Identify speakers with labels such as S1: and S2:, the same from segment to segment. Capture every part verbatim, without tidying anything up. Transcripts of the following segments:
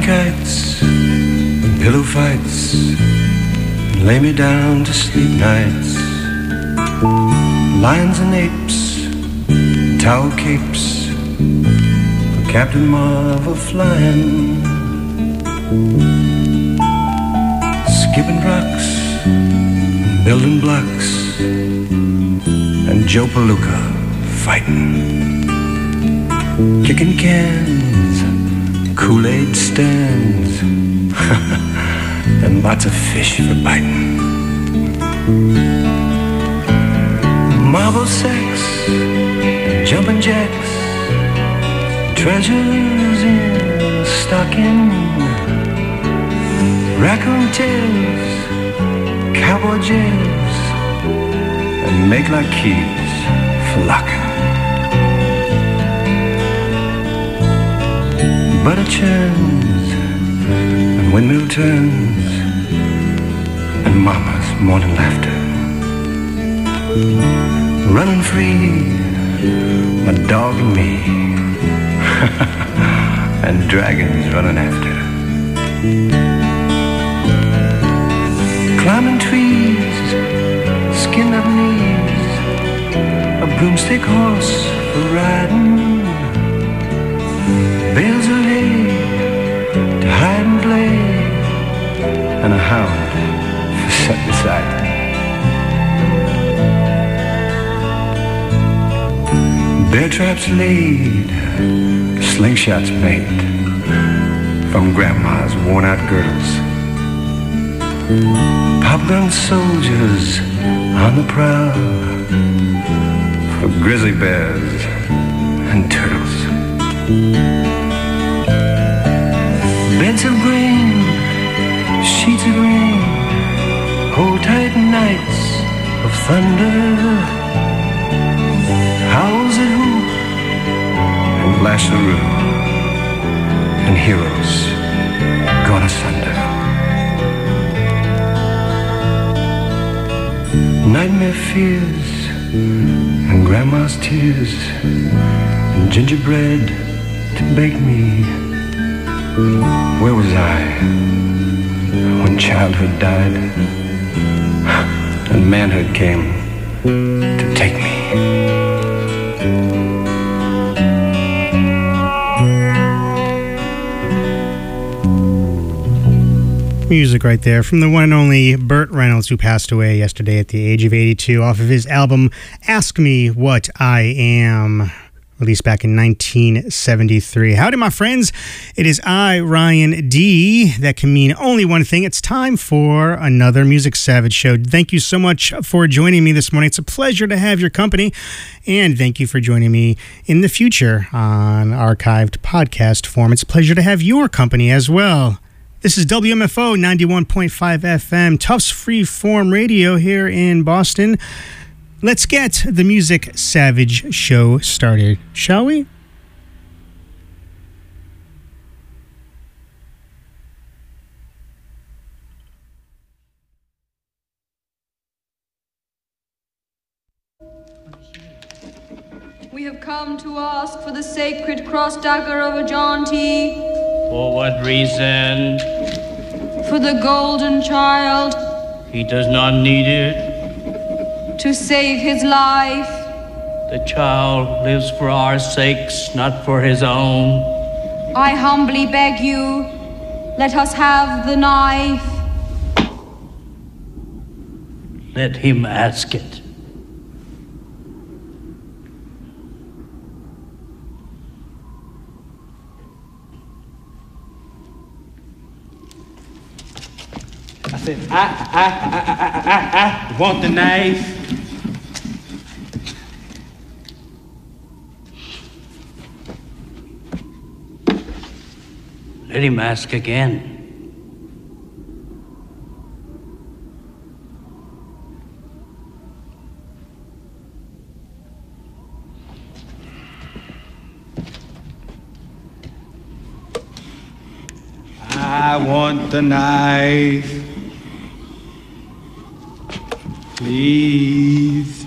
S1: kites and pillow fights and lay me down to sleep nights. Lions and apes, towel capes for Captain Marvel flying. Skipping rocks, building blocks, and Joe Palooka fighting. Kicking cans, Kool-Aid stands, and lots of fish for biting. Marble sacks, jumping jacks, treasures in a stocking. Raccoon tails, cowboy jails, and make like keys for locking. Butter churns, and windmill turns, and mama's morning laughter. Running free, my dog and me, and dragons running after. Climbing trees, skinned up knees, a broomstick horse for riding, bales of hay to hide and play, and a hound for set beside me. Bear traps laid, slingshots made from grandma's worn-out girdles. Pop-gun soldiers on the prowl for grizzly bears and turtles. Beds of grain, sheets of rain, hold tight nights of thunder, howls that hoop and lash the roof, and heroes gone asunder. Nightmare fears and grandma's tears and gingerbread to bake me. Where was I when childhood died and manhood came to take me?
S2: Music right there from the one and only Burt Reynolds, who passed away yesterday at the age of eighty-two, off of his album Ask Me What I Am, released back in nineteen seventy-three. Howdy, my friends. It is I, Ryan D. That can mean only one thing. It's time for another Music Savage show. Thank you so much for joining me this morning. It's a pleasure to have your company. And thank you for joining me in the future on archived podcast form. It's a pleasure to have your company as well. This is W M F O ninety-one point five F M, Tufts Freeform Radio here in Boston. Let's get the Music Savage show started, shall we?
S3: We have come to ask for the sacred cross dagger of a jaunty.
S4: For what reason?
S3: For the golden child.
S4: He does not need it.
S3: To save his life.
S4: The child lives for our sakes, not for his own.
S3: I humbly beg you, let us have the knife.
S4: Let him ask it. I said, I, I, I, I, I, I want the knife. Let him ask again. I want the knife. Please.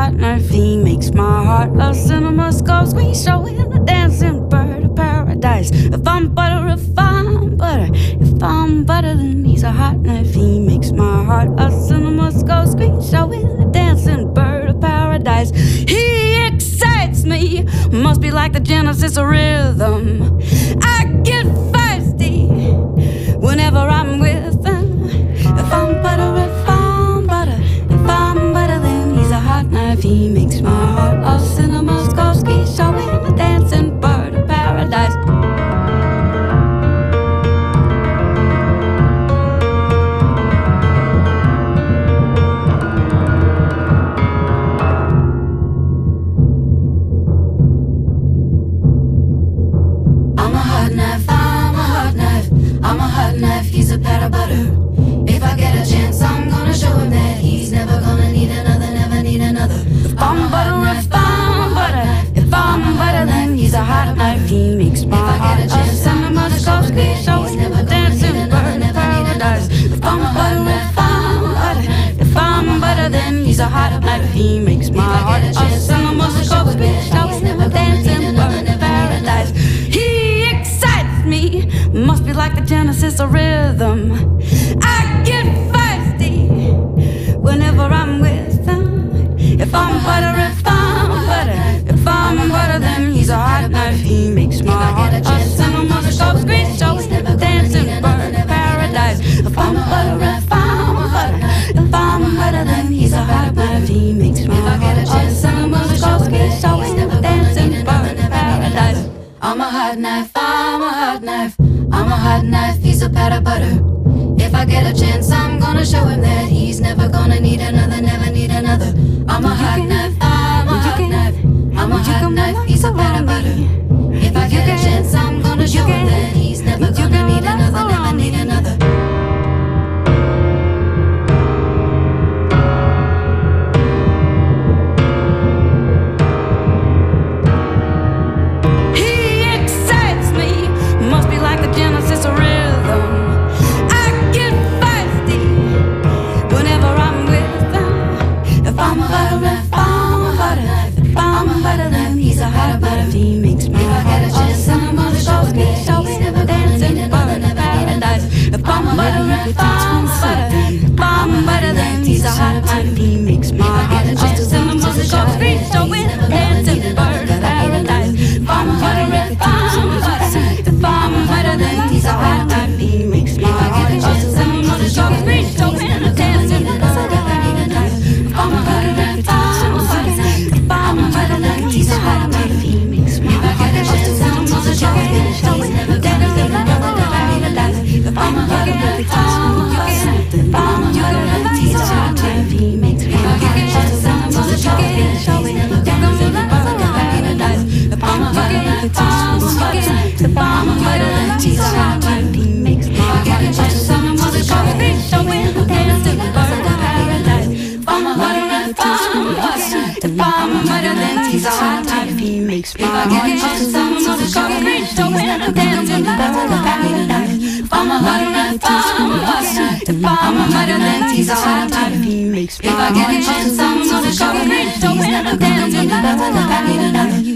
S5: hot knife. He makes my heart a cinemascope screen show with a dancing bird of paradise. If I'm butter, if I'm butter, if I'm butter, then he's a hot knife. He makes my heart a cinemascope screen show with a dancing bird of paradise. He excites me, must be like the genesis of rhythm. I get feisty whenever I'm with him. If I'm butter, if I'm butter, if I'm butter, then he's a hot knife. He makes my heart a cinemascope show with a dancing bird of paradise. I'm a hot knife, I'm a hot knife, I'm a hot knife, he's a pat of butter. If I get a chance, I'm gonna show him that he's never gonna need another, never need another. If I'm butter, if I'm butter, if I'm butter, then he's a hot knife. He makes my heart a cinemascope show with a dancing bird of paradise. If I'm butter, if I'm butter, if I'm butter, then he's a hot knife. He makes my heart a cinemascope show with a dancing bird of paradise. He excites me, must be like the genesis of rhythm. I get feisty whenever I'm with him. If I'm butter, if I'm butter, if I'm butter, then he's a hot knife. He makes my heart a cinemascope screen show with a dancing bird of paradise. If I'm butter, if I'm butter, if I'm butter, then he's a hot knife. He makes my heart a cinemascope screen show with a dancing bird of paradise. I'm a hot knife, I'm a hot knife, I'm a hot knife, he's a pat of butter. If I get a chance, I'm gonna show him that he's never gonna need another, never need another. I'm a hot knife, I'm a hot knife, I'm a hot knife, he's a pat of butter. If I get a chance, I'm gonna show him that he's never gonna need another, never need another. Genesis of rhythm. I get feisty whenever I'm with him. If I'm a butter, if I'm a butter, if I'm a butter, then he's a hot butter. He makes my heart a cinemascope show with a dancing bird of paradise. If I'm a butter, if I'm a butter, if I'm a butter, then he's a hot butter. He makes my heart a cinemascope show with a dancing bird of paradise. If I'm a butter, if I'm a butter, if I'm a butter, then he's a hot type. He makes my heart a cinemascope show with a dancing bird of paradise. If I'm a butter, if I'm a butter, if I'm a butter, then he's a hot type. He makes my heart a cinemascope show with a dancing bird of paradise. If I'm a butter, if I'm a butter, if I'm a butter, then he's a hot type. He makes my heart a cinemascope show with a dancing bird of paradise. If I'm a butter, if I'm a butter, if I'm a butter, then he's a hot type. He makes my heart a cinemascope show with a dancing bird of paradise. If I'm a butter, if I'm a butter, if I'm a butter, then he's a hot type. He makes my heart a cinemascope show with a dancing bird of paradise. If I'm a butter, if I'm a butter, if I'm a butter, then he's a hot type. He makes my heart a cinemascope show with a dancing bird of paradise.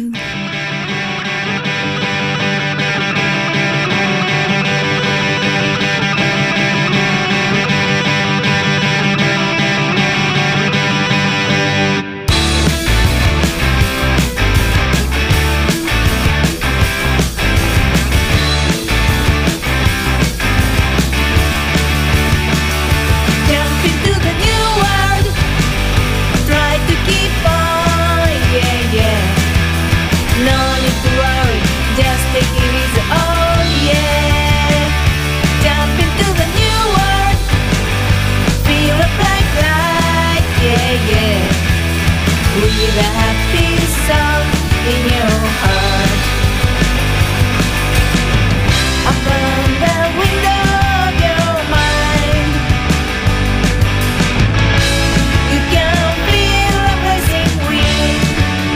S5: With a happy song in your heart, open the window of your mind. You can feel a blessing wind.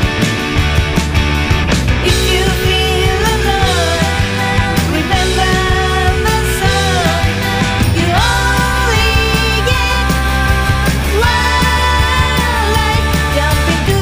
S5: If you feel alone, remember the song. You only get one life. Jump into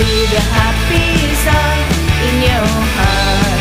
S5: with a happy song in your heart.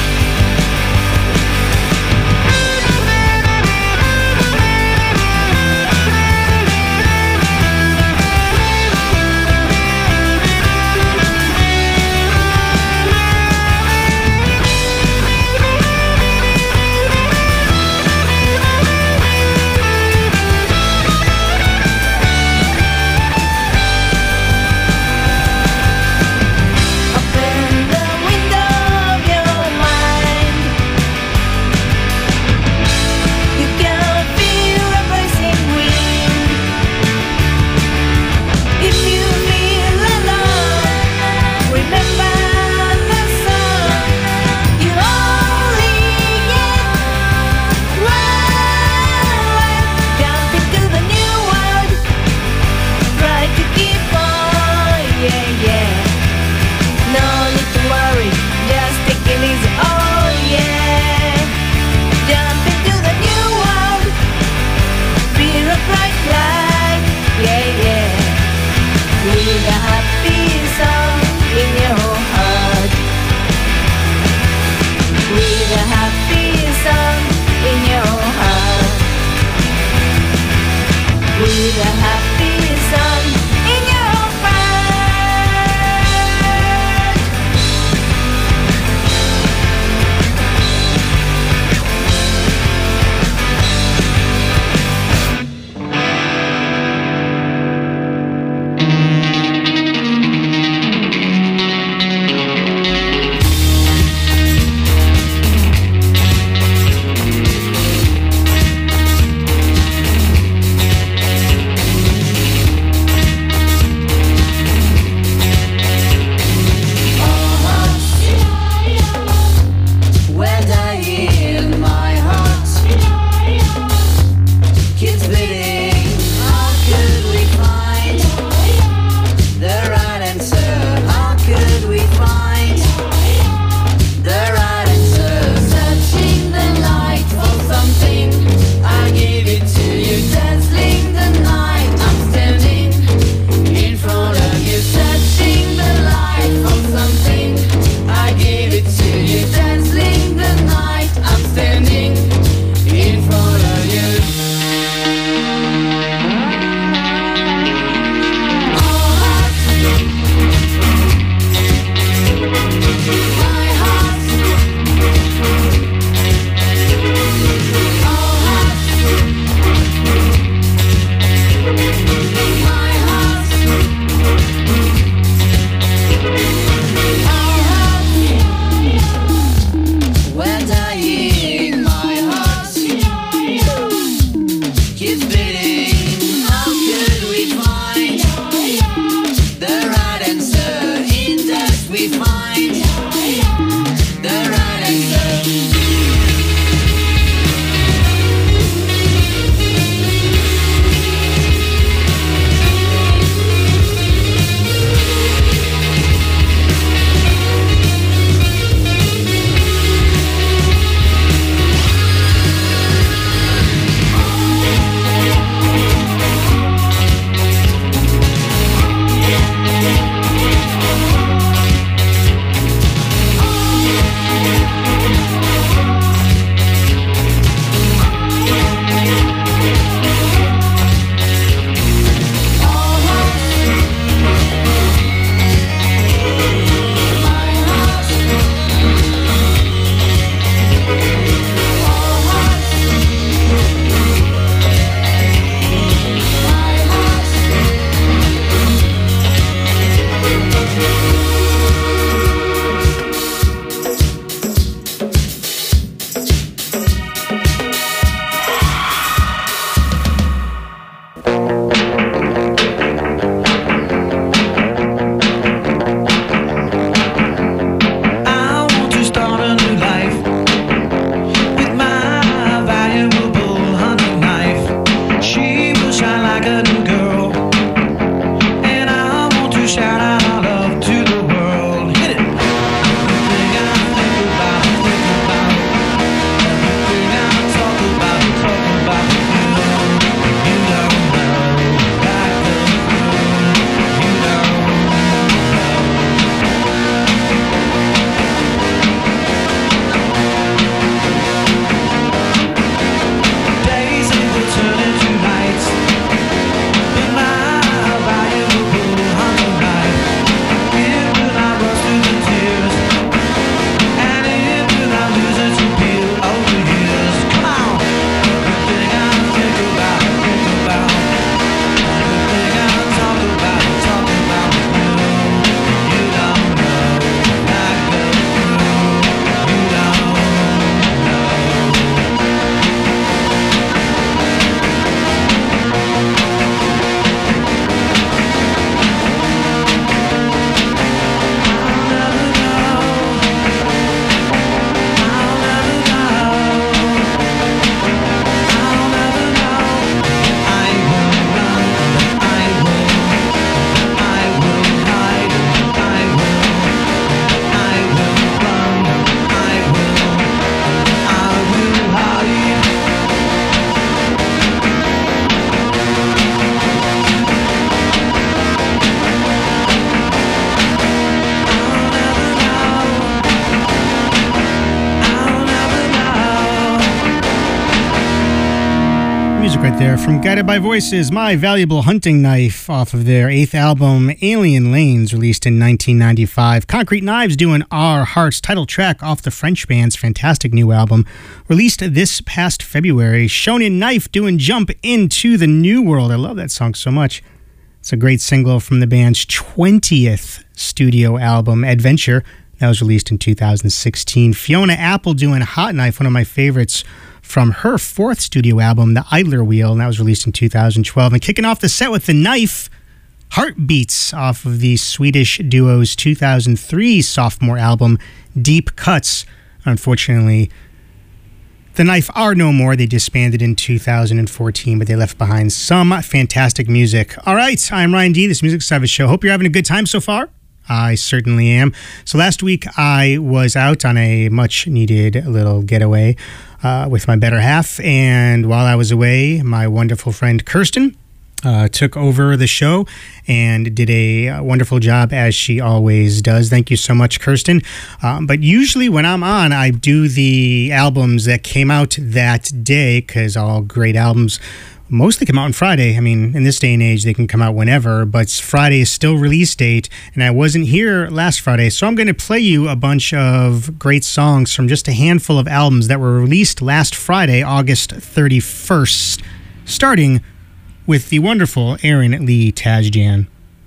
S2: Classic right there from Guided by Voices, My Valuable Hunting Knife, off of their eighth album, Alien Lanes, released in nineteen ninety-five. Concrete Knives doing Our Hearts, title track off the French band's fantastic new album, released this past February. Shonen Knife doing Jump Into the New World. I love that song so much. It's a great single from the band's twentieth studio album, Adventure. That was released in two thousand sixteen. Fiona Apple doing Hot Knife, one of my favorites from her fourth studio album, The Idler Wheel, and that was released in two thousand twelve. And kicking off the set with The Knife, Heartbeats, off of the Swedish duo's two thousand three sophomore album, Deep Cuts. Unfortunately, The Knife are no more. They disbanded in two thousand fourteen, but they left behind some fantastic music. All right, I'm Ryan D., this Music Service Show. Hope you're having a good time so far. I certainly am. So last week I was out on a much-needed little getaway uh, with my better half, and while I was away, my wonderful friend Kirsten uh, took over the show and did a wonderful job, as she always does. Thank you so much, Kirsten. Um, but usually when I'm on, I do the albums that came out that day, because all great albums mostly come out on Friday. I mean, in this day and age, they can come out whenever, but Friday is still release date, and I wasn't here last Friday, so I'm going to play you a bunch of great songs from just a handful of albums that were released last Friday, August thirty-first, starting with the wonderful Aaron Lee Tasjan.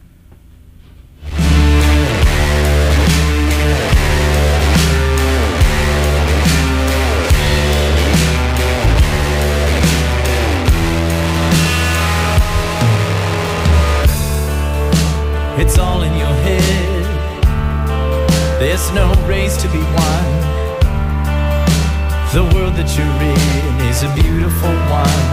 S6: It's all in your head. There's no race to be won. The world that you're in is a beautiful one.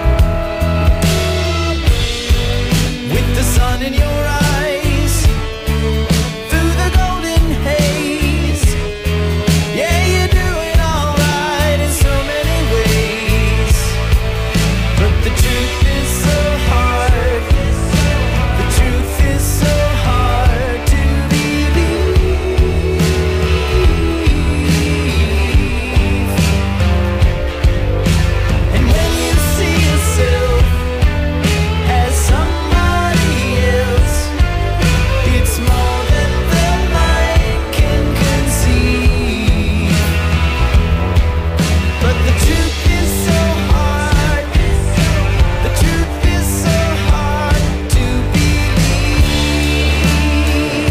S6: With the sun in your eyes, through the golden haze, yeah, you're doing all right in so many ways. But the truth is so hard. The truth is so hard to believe. And when you see yourself as somebody else, it's more than the mind can conceive. But the truth is so hard. The truth is so hard to believe.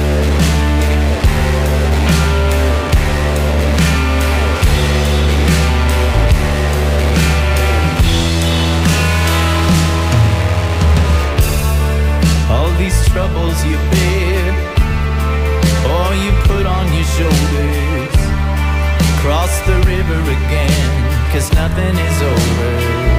S6: All these troubles you bear, or you put on your shoulders, cross the river again, 'cause nothing is over.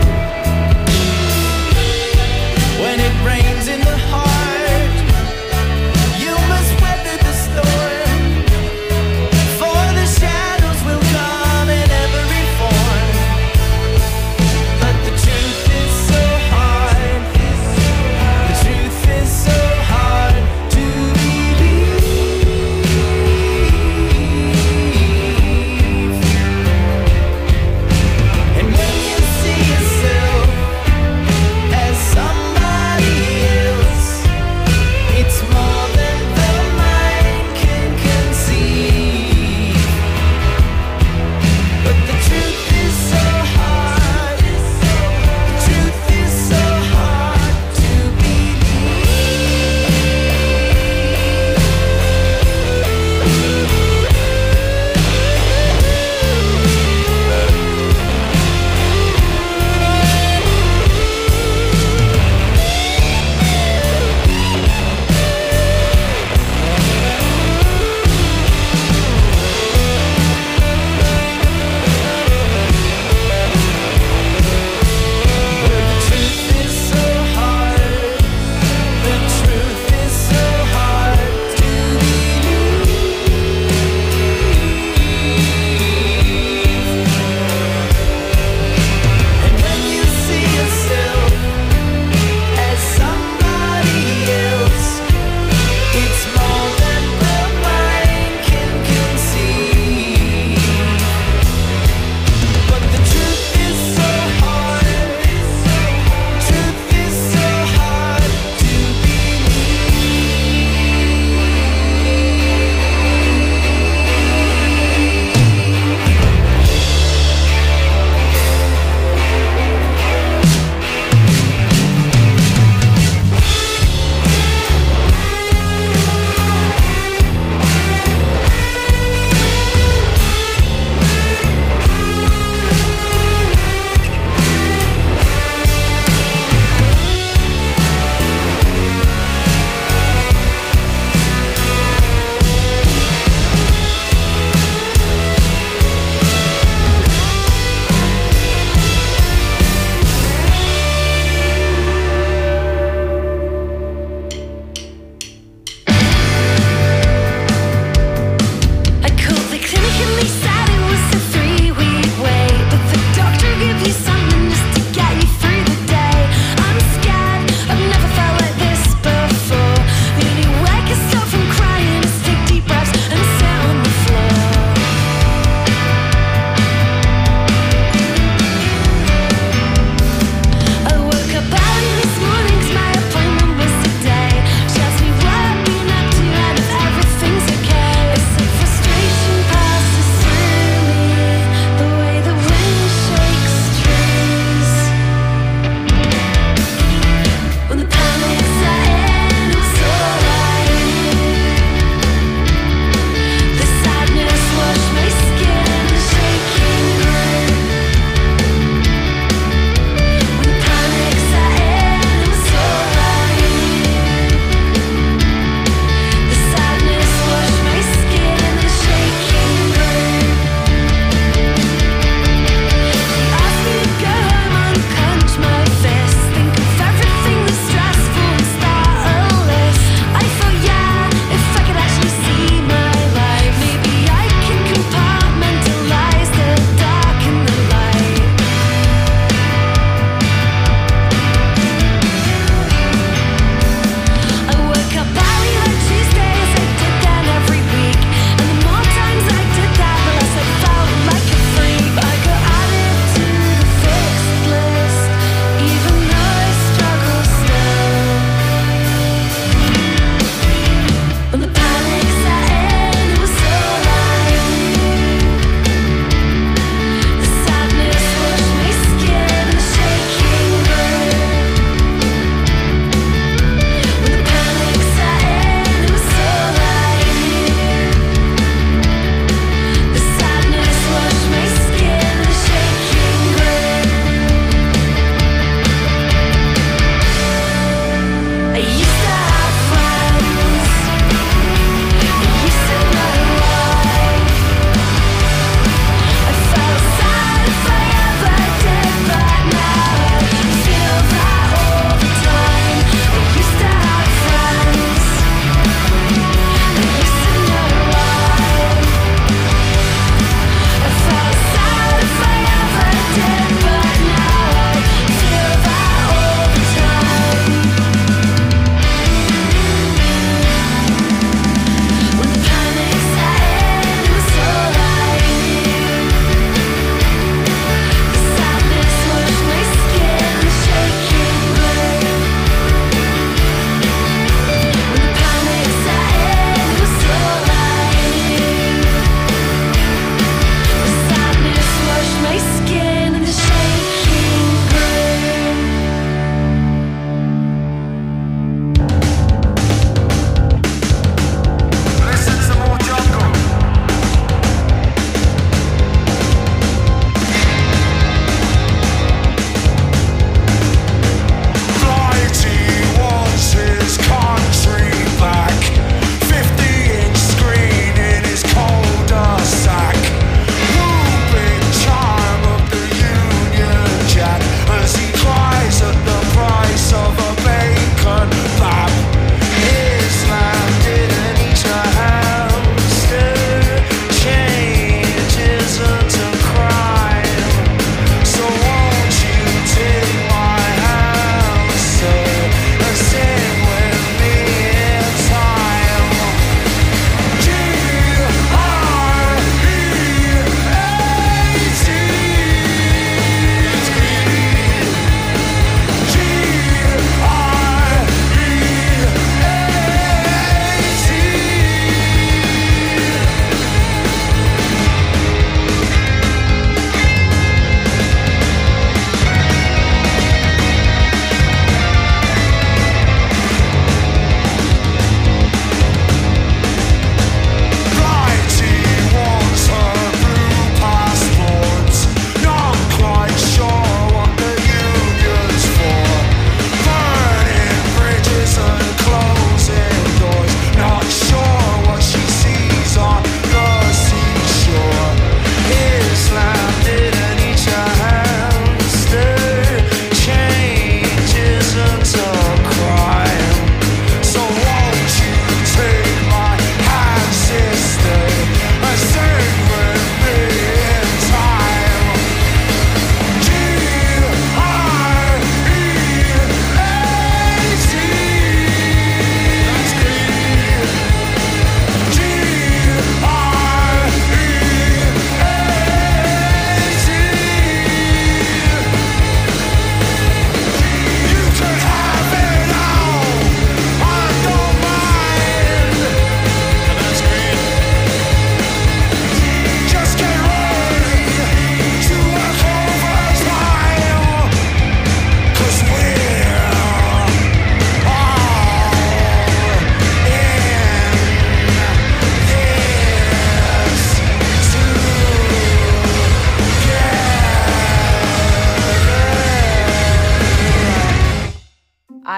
S6: When it rains in the heart, you must weather the storm, for the shadows will come in every form. But the truth is so hard. The truth is so hard to believe. And when you see yourself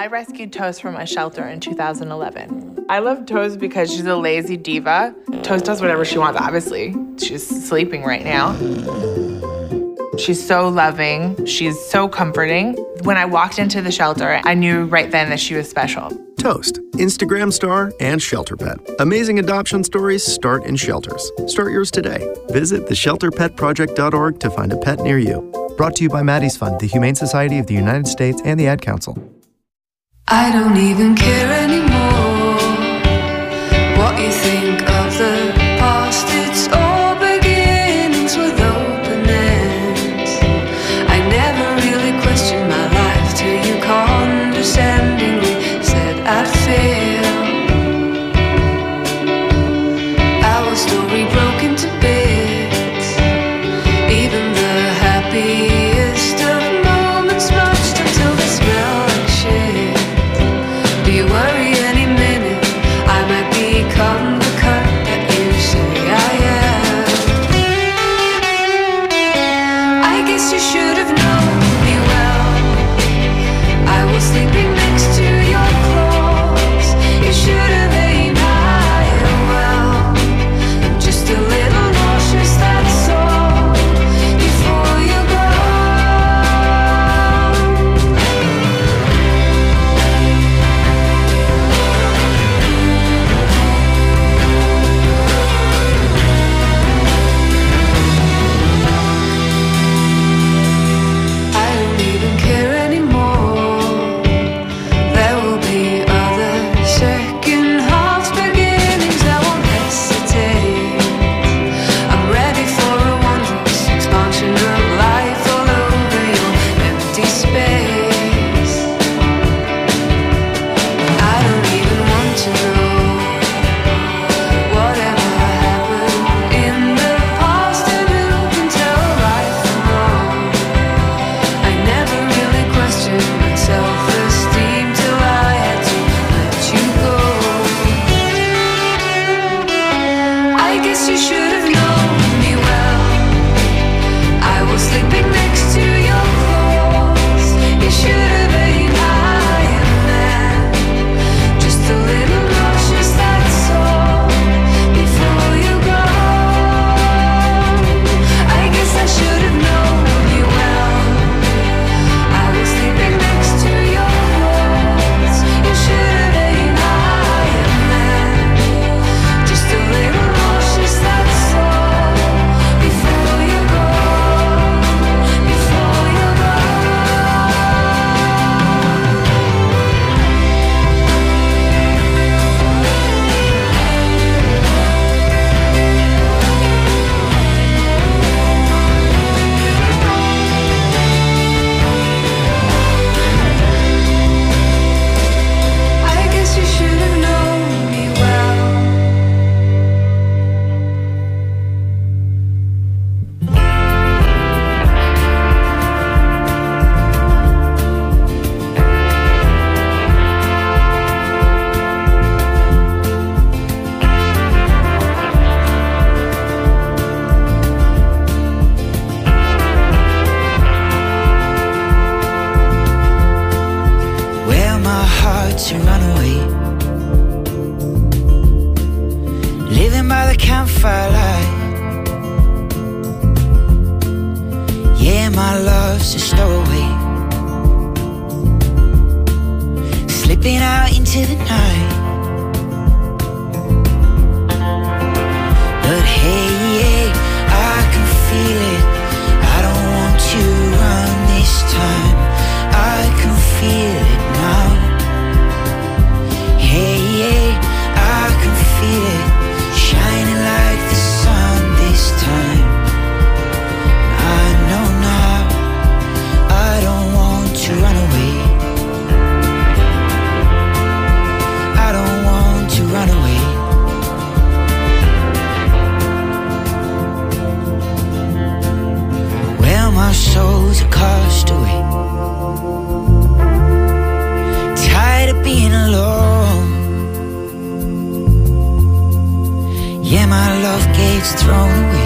S7: I rescued Toast from a shelter in two thousand eleven. I love Toast because she's a lazy diva. Toast does whatever she wants, obviously. She's sleeping right now. She's so loving. She's so comforting. When I walked into the shelter, I knew right then that she was special.
S8: Toast, Instagram star and shelter pet. Amazing adoption stories start in shelters. Start yours today. Visit the shelter pet project dot org to find a pet near you. Brought to you by Maddie's Fund, the Humane Society of the United States, and the Ad Council.
S5: I don't even care anymore what you think of the past. It's all beginnings with open ends. I never really questioned my life till you condescendingly said I'd fail. Our story broke into bits, even the happiest of moments smudged until they smell like shit. Do you worry any minute I might become the cut that you say I am? I guess you should have known me well. I was sleeping next to your clothes. You should have aimed high and well. I'm just a little nauseous, that's all. Before you go, I don't even care anymore. There will be other second halves, beginnings. I won't hesitate. I'm ready for a wondrous expansion of life all over your empty space. I don't even want to know whatever happened in the past and who can tell right from wrong. I never really questioned my self-esteem till I had to let you go. I guess you should have known me well. I was sleeping next to your clothes. You should have aimed high and then just a little nauseous, that's all. Before you go, I guess I should have known you well. I was sleeping next to your clothes. You should have aimed high and then just a little nauseous, that's all. Before you go, before you go. I guess you should have known me well.
S6: Well, my heart's a runaway, living by the campfire light. Yeah, my love's a stowaway, slipping out into the night. But hey, hey, I can feel it. I don't want to run this time. I can feel it now. Hey, hey, I can feel it, shining like the sun this time. I know now, I don't want to run away. I don't want to run away. Well, my soul's a castaway, tired of being alone. Yeah, my love gets thrown away.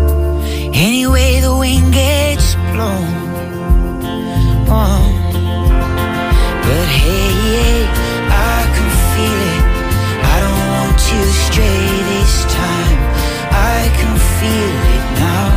S6: Anyway, the wind gets blown. Oh. But hey, I can feel it. I don't want to stray this time. I can feel it now.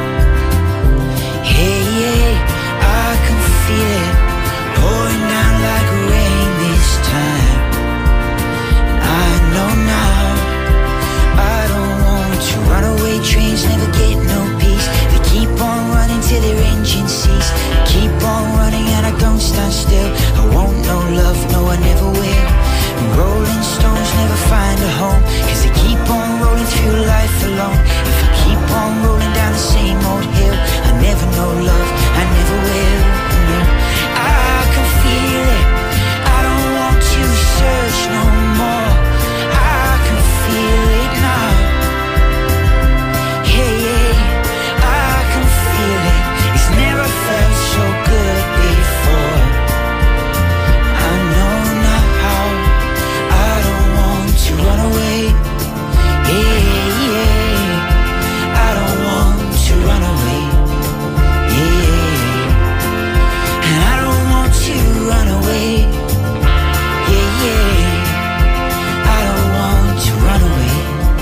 S6: Hey, I can feel it pouring down like rain this time. I know now. I don't want to run away. Trains never get no peace. They keep on running till their engines cease. Keep on running and I don't stand still. I won't no love, no I never will. And rolling stones never find a home, cause they keep on rolling through life alone. If I keep on rolling down the same old hill, I never know love, I never will. No, I can feel it. I don't want to search no more. I can feel it now. Hey, hey, I can feel it. It's never felt so good before. I know now how. I don't want to run away. Yeah, yeah. I don't want to run away. Yeah. And I don't want to run away. Yeah, yeah. I don't want to run away.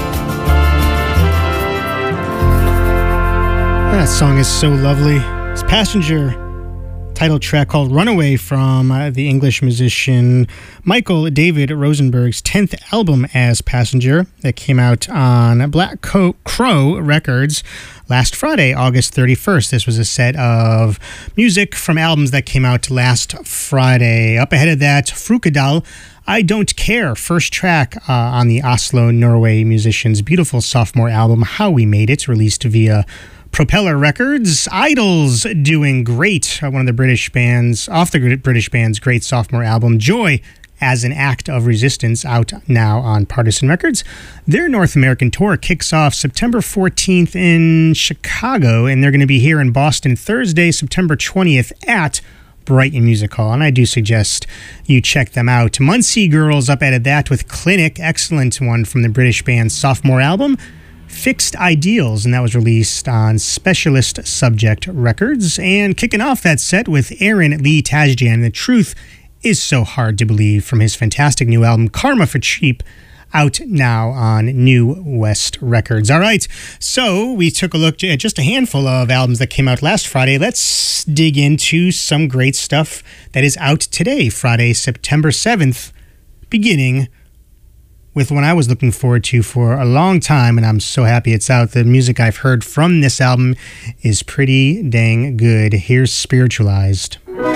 S2: That song is so lovely. It's Passenger, title track called Runaway from uh, the English musician Michael David Rosenberg's tenth album as Passenger that came out on Black Co- Crow Records last Friday, August thirty-first. This was a set of music from albums that came out last Friday. Up ahead of that, Frukadal, I Don't Care, first track uh, on the Oslo, Norway musician's beautiful sophomore album, How We Made It, released via Propeller Records. Idols doing great. Uh, one of the British bands, off the British band's great sophomore album, Joy as an Act of Resistance, out now on Partisan Records. Their North American tour kicks off September fourteenth in Chicago, and they're going to be here in Boston Thursday, September twentieth at Brighton Music Hall, and I do suggest you check them out. Muncie Girls up at that with Clinic, excellent one from the British band's sophomore album, Fixed Ideals, and that was released on Specialist Subject Records. And kicking off that set with Aaron Lee Tasjan, The Truth Is So Hard to Believe, from his fantastic new album Karma for Cheap, out now on New West Records. All right, so we took a look at just a handful of albums that came out last Friday. Let's dig into some great stuff that is out today, Friday, September seventh, beginning with one I was looking forward to for a long time, and I'm so happy it's out. The music I've heard from this album is pretty dang good. Here's Spiritualized.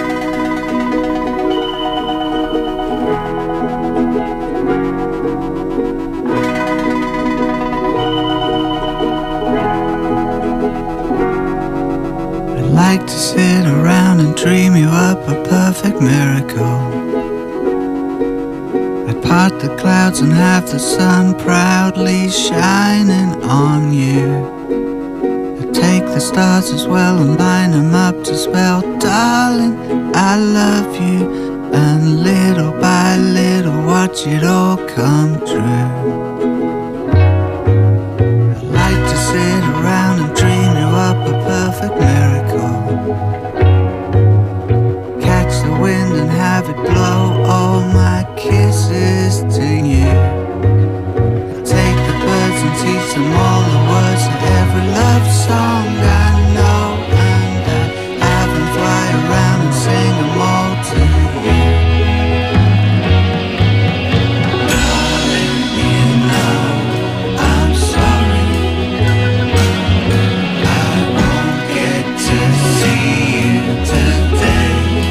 S9: I'd like to sit around and dream you up a perfect miracle. Part the clouds and have the sun proudly shining on you. I take the stars as well and line them up to spell, darling, I love you. And little by little watch it all come true. I like to sit around and dream you up a perfect miracle. Catch the wind and have it blow all my kisses to you. I take the birds and teach them all the words of every love song I know, and I have them fly around and sing them all to you. Darling, you know I'm sorry I won't get to see you today.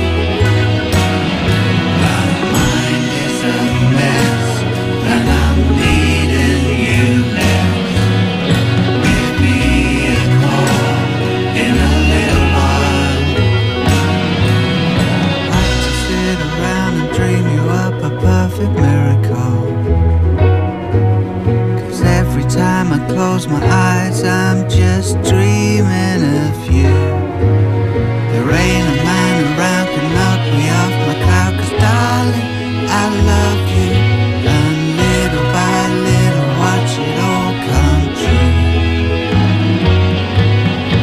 S9: Close my eyes, I'm just dreaming of you. There ain't a man around can knock me off my cloud, 'cause darling, I love you. And little by little watch it all come true.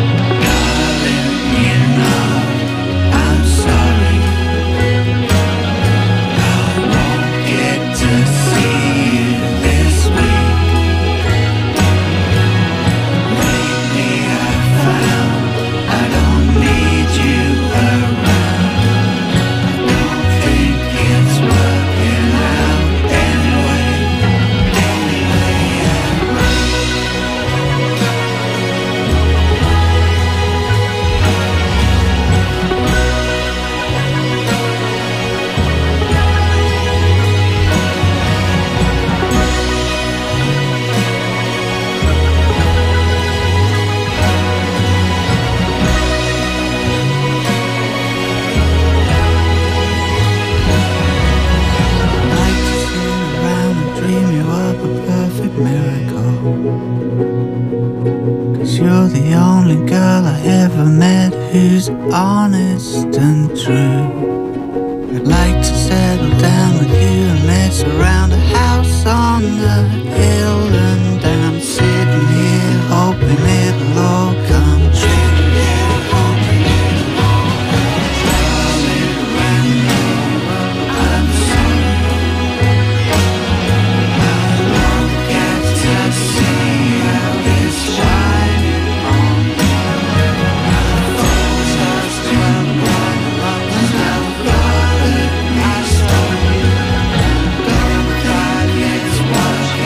S9: Darling, you know I'm sorry I you're the only girl I ever met who's honest and true. I'd like to settle down with you and let's surround a house on the hill, and I'm sitting here hoping it'll all come true.
S6: Watch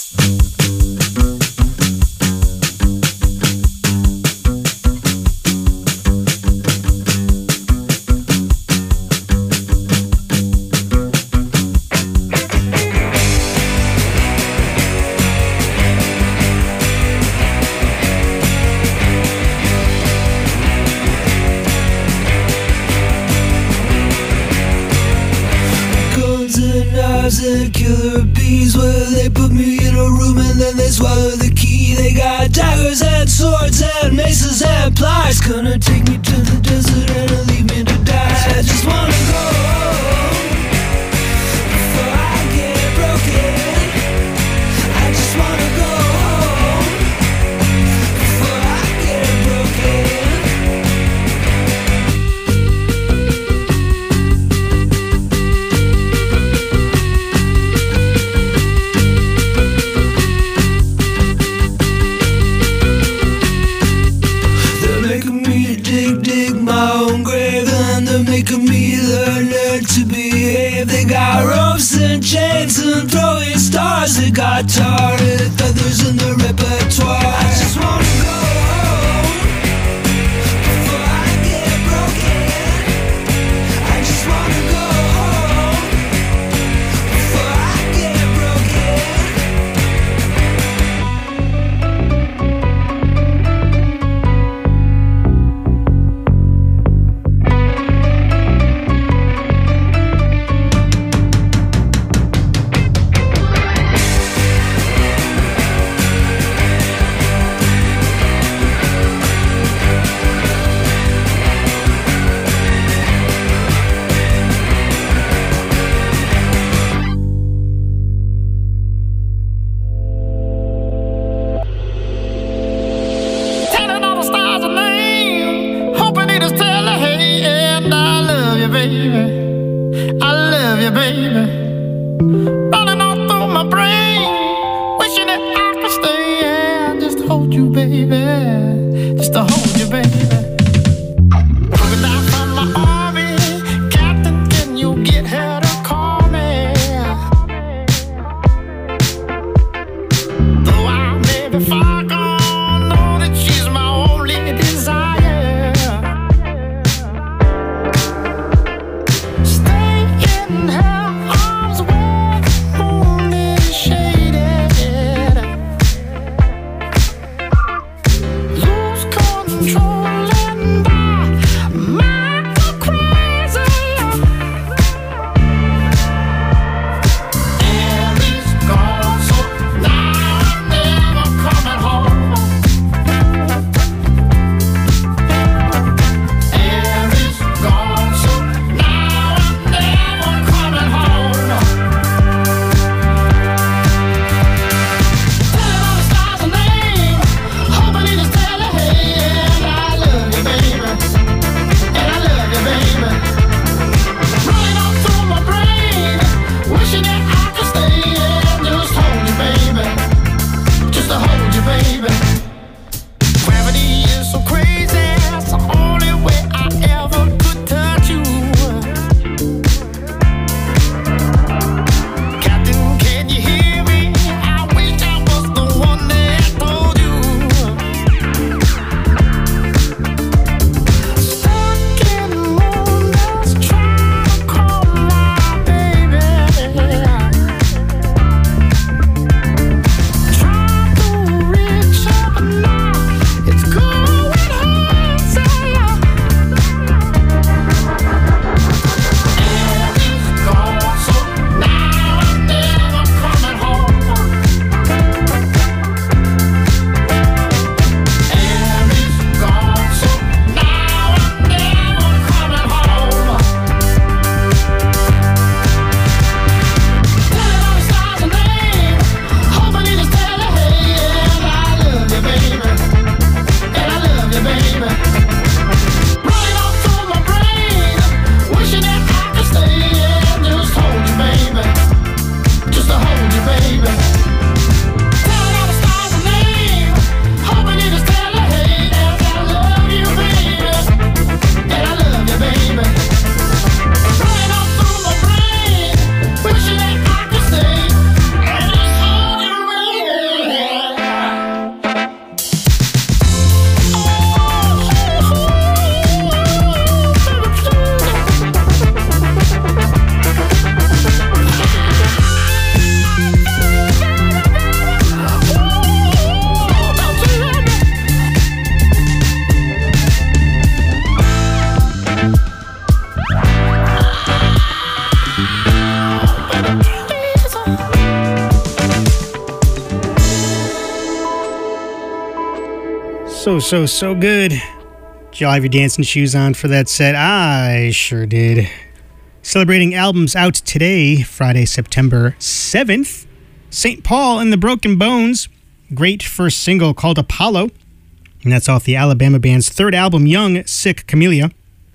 S10: And killer bees, where they put me in a room and then they swallow the key. They got daggers and swords and maces and pliers, gonna take me to the desert and leave me to die. I just wanna go home before I get broken. I just wanna go home before I get broken. Making me learn, learn to behave. They got ropes and chains and throwing stars. They got tar and feathers in the repertoire. I just wanna go home before I get broken. I just wanna go home before I get broken.
S11: Home.
S2: So, so, so good. Did y'all have your dancing shoes on for that set? I sure did. Celebrating albums out today, Friday, September seventh. Saint Paul and the Broken Bones. Great first single called Apollo. And that's off the Alabama band's third album, Young, Sick, Camellia.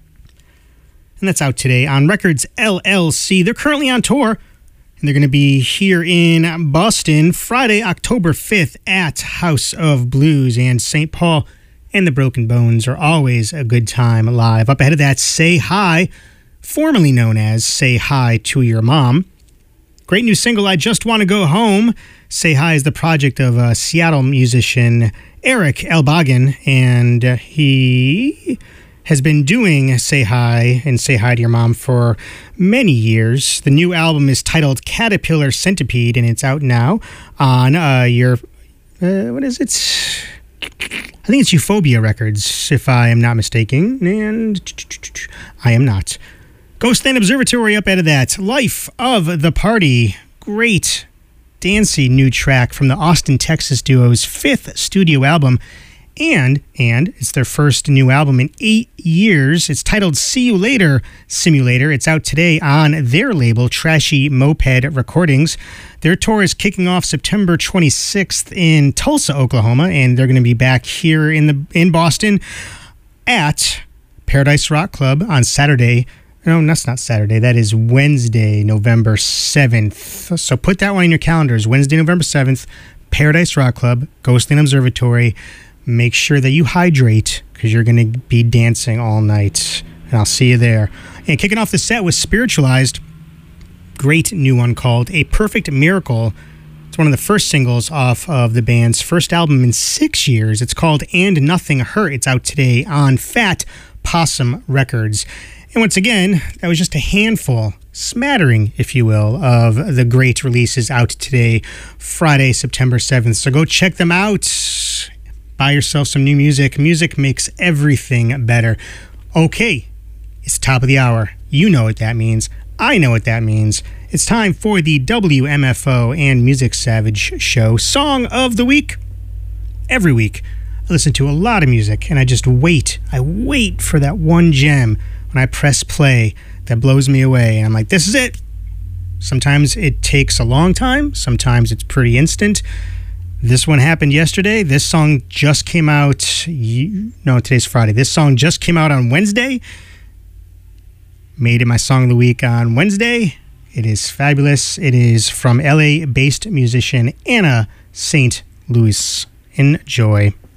S2: And that's out today on Records L L C. They're currently on tour. And they're going to be here in Boston Friday, October fifth at House of Blues. And Saint Paul and the Broken Bones are always a good time live. Up ahead of that, Say Hi, formerly known as Say Hi to Your Mom. Great new single, I Just Want to Go Home. Say Hi is the project of uh, Seattle musician Eric Elbagan, and uh, he has been doing Say Hi and Say Hi to Your Mom for many years. The new album is titled Caterpillar Centipede, and it's out now on uh, your, uh, what is it? I think it's Euphoria Records, if I am not mistaken, and I am not. Ghostland Observatory up out of that. Life of the Party. Great, dancey new track from the Austin, Texas duo's fifth studio album. And, and it's their first new album in eight years. It's titled See You Later, Simulator. It's out today on their label, Trashy Moped Recordings. Their tour is kicking off September twenty-sixth in Tulsa, Oklahoma, and they're going to be back here in the in Boston at Paradise Rock Club on Saturday. No, that's not Saturday. That is Wednesday, November seventh. So put that one in your calendars. Wednesday, November seventh, Paradise Rock Club, Ghostland Observatory. Make sure that you hydrate because you're going to be dancing all night. And I'll see you there. And kicking off the set was Spiritualized. Great new one called A Perfect Miracle. It's one of the first singles off of the band's first album in six years. It's called And Nothing Hurt. It's out today on Fat Possum Records. And once again, that was just a handful, smattering, if you will, of the great releases out today, Friday, September seventh. So go check them out. Buy yourself some new music. Music makes everything better. Okay, it's top of the hour. You know what that means. I know what that means. It's time for the W M F O and Music Savage Show Song of the Week. Every week, I listen to a lot of music, and I just wait. I wait for that one gem when I press play that blows me away. And I'm like, this is it. Sometimes it takes a long time. Sometimes it's pretty instant. This one happened yesterday. This song just came out. You, no, today's Friday. This song just came out on Wednesday. Made it my song of the week on Wednesday. It is fabulous. It is from L A-based musician Anna Saint Louis. Enjoy.